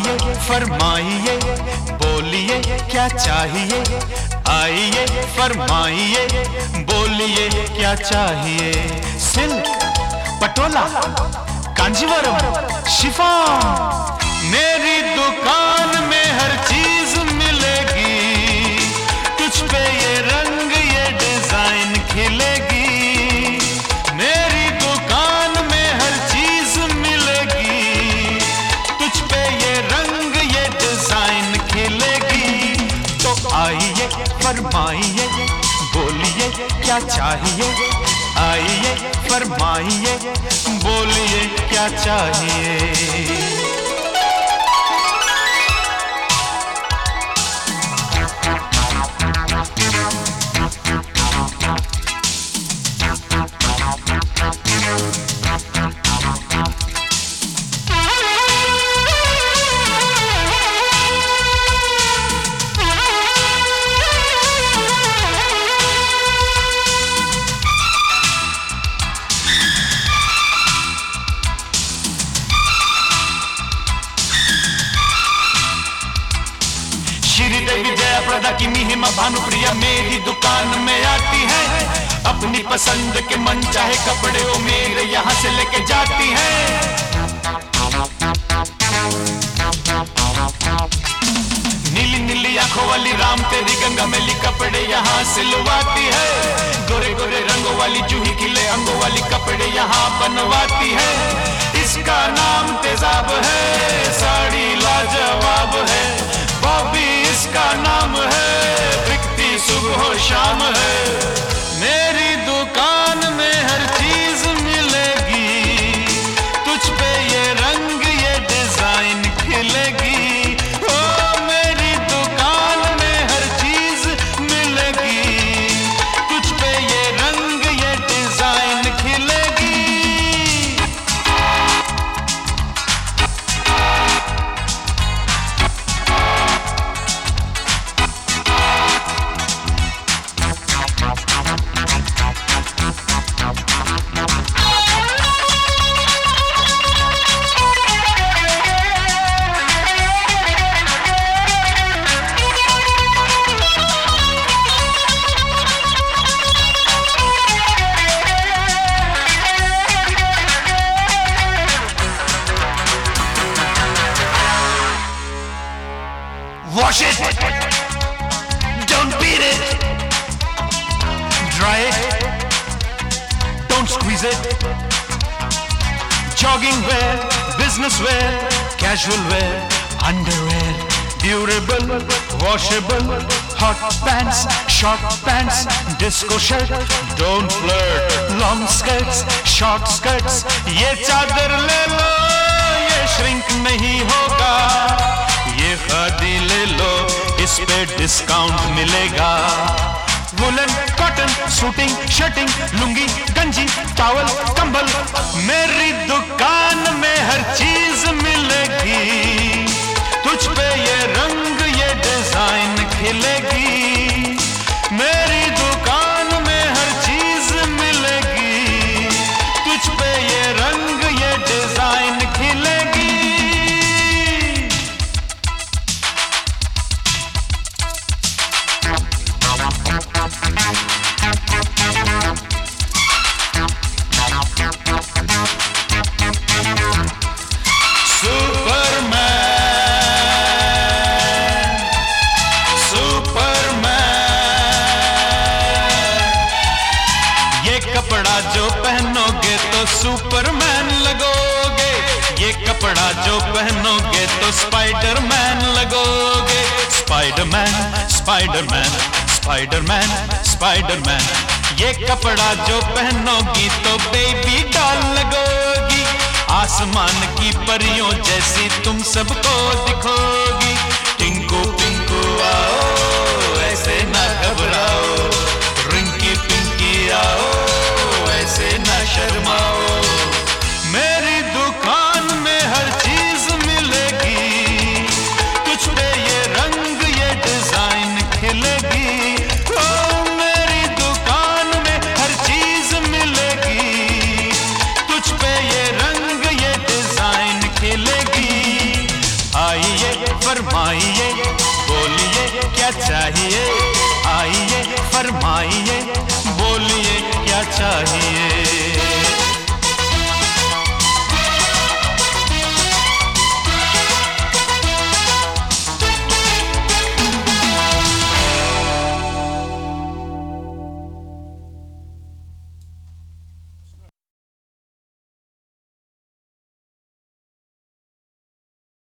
आइए फरमाइए, बोलिए क्या चाहिए, आइए फरमाइए, बोलिए क्या चाहिए। सिल्क, पटोला, कांजीवरम, शिफॉन, मेरी दुकान में हर चीज मिलेगी। तुझ पे ये रंग ये डिजाइन खिलेगी। मेरी दुकान में हर चीज मिलेगी। तुझ पे ये रंग ये डिजाइन खिलेगी। तो आइए फरमाइए, बोलिए क्या चाहिए, आइए फरमाइए, बोलिए क्या चाहिए। श्रीदेवी जयाप्रदा की महिमा भानुप्रिया मेरी दुकान में आती है। अपनी पसंद के मन चाहे कपड़े वो मेरे यहाँ से लेके जाती है। नीली नीली आंखों वाली राम तेरी गंगा मैली कपड़े यहाँ सिलवाती है। गोरे गोरे रंगों वाली जूही खिले अंगों वाली कपड़े यहाँ बनवाती है। इसका नाम तेजाब है, साड़ी लाजवाब है। बॉबी इसका नाम है, बिकती सुबह शाम है। मेरी दुकान में हर चीज मिलेगी। तुझ पे ये रंग ये डिजाइन खिलेगी। ओ मेरी दुकान में हर चीज मिलेगी। तुझ पे ये रंग ये डिजाइन खिलेगी। Wash it, don't beat it. Dry it, don't squeeze it. Jogging wear, business wear, casual wear, underwear. Durable, washable, hot pants, short pants, disco shirt. Don't flirt, long skirts, short skirts. ये चादर ले लो, ये shrink नहीं होगा। ये खादी ले लो, इस पे डिस्काउंट मिलेगा। Woollen, cotton, suiting, shirting, lungi, गंजी, टॉवल, कंबल। मेरी दुकान में हर चीज मिलेगी। तुझ पे ये रंग ये डिजाइन खिलेगी। मेरी दुकान में हर चीज मिलेगी। तुझ पे ये रंग ये डिजाइन खिलेगी। कपड़ा जो पहनोगे तो सुपरमैन लगोगे। ये कपड़ा जो पहनोगे तो स्पाइडरमैन लगोगे। Spiderman, spiderman, spiderman, spiderman. ये कपड़ा जो पहनोगी तो बेबी डॉल लगोगी। आसमान की परियों जैसी तुम सबको दिखोगी। टिंकू पिंकू आओ, ऐसे ना घबराओ। रिंकी पिंकी आओ, ऐसे ना शर्माओ। मेरी दुकान में हर चीज मिलेगी। तुझ पे ये रंग ये डिजाइन खिलेगी। ओ मेरी दुकान में हर चीज मिलेगी। तुझ पे ये रंग ये डिजाइन खिलेगी। आइए फरमाइए, बोलिए क्या चाहिए, आइए फरमाइए, बोलिए क्या चाहिए।